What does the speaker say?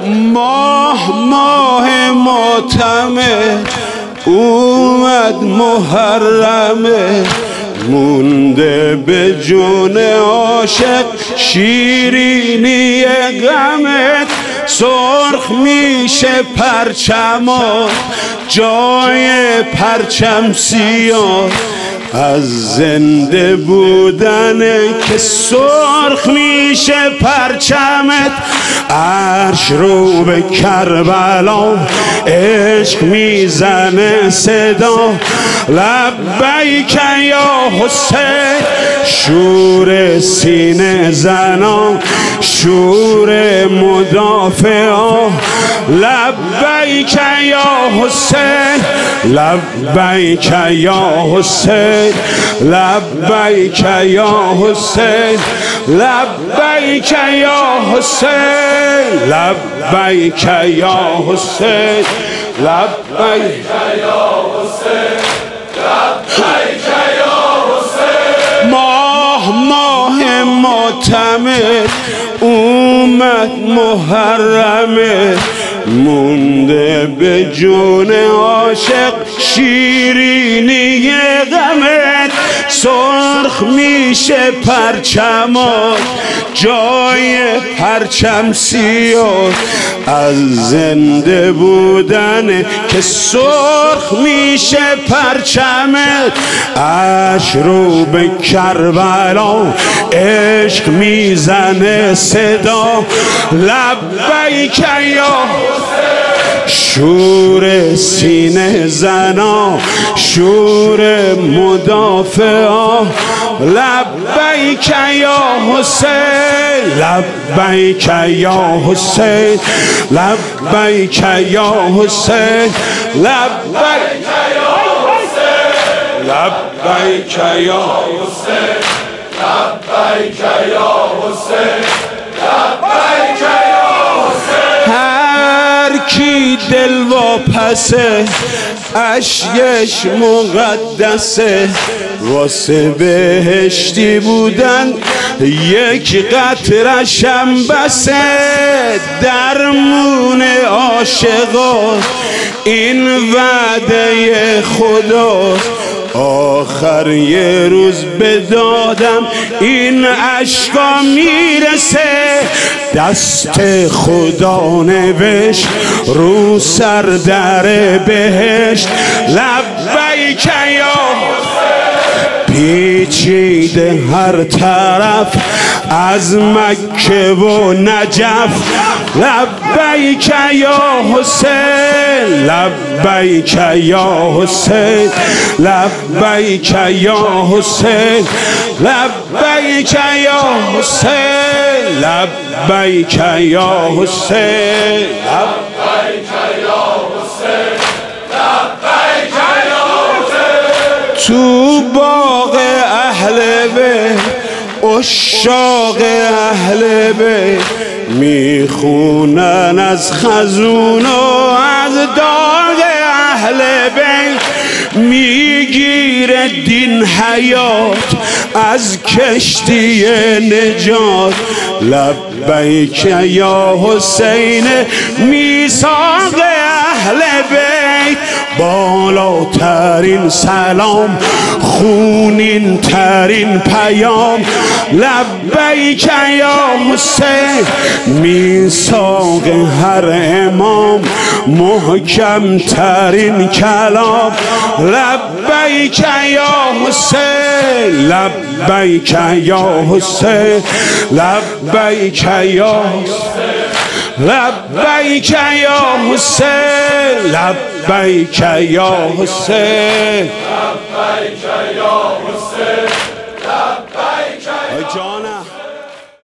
ماه معتمر اومد محرمه، مونده به جون عاشق شیرینی غمت. سرخ میشه پرچمات جای پرچم سیاه، از زنده بودنه که سرخ میشه پرچمت. عرش رو به کربلا عشق میزنه صدا، لبیک یا حسین. شور سینه زنا، شور مدافعا، لبیک یا حسین، لبیک یا حسین، لبیک یا حسین، لبیک یا حسین، لبیک یا حسین، لبیک یا حسین، لبیک یا حسین. ماه معتمر اومد محرمه، مونده به جون عاشق شیرینی غمت. سرخ میشه پرچمات جای پرچم سیاه، از زنده بودن که سرخ میشه پرچمت. عرش رو به کربلا عشق میزنه صدا، لبیک یا شور سینه زنا، شور مدافعا، لبیک یا حسین، لبیک یا حسین، لبیک یا حسین، لبیک یا حسین، لبیک یا حسین، لبیک یا حسین، لبیک یا حسین. هر کی دل واپسه اشکش مقدسه، واسه بهشتی بودن یک قطره‌شم بسه. درمون عاشقات این وعده خدا، آخر یه روز به دادم این عشقا میرسه. دست خدا نوشت رو سر در بهشت، لبیک یا پیچیده هر طرف از مکه و نجف، لبیک یا حسین، لبیک یا حسین، لبیک یا حسین، لبیک یا حسین، لبیک یا حسین، لبیک یا حسین، لبیک یا حسین. تو باغ اهل بیت عشاق اهل بیت میخونن از خزون و از داغ اهل بیت. میگیره دین حیات از کشتی نجات، لبیک یا حسین، میثاق اهل بیت. بالاترین سلام، خونین ترین پیام، لبیک یا حسین. میثاق هر امام، محکم ترین کلام، لبیک یا حسین، لبیک یا حسین، لبیک یا حسین، لبیک یا حسین، لبیک یا حسین، لبیک یا حسین، لبیک یا حسین.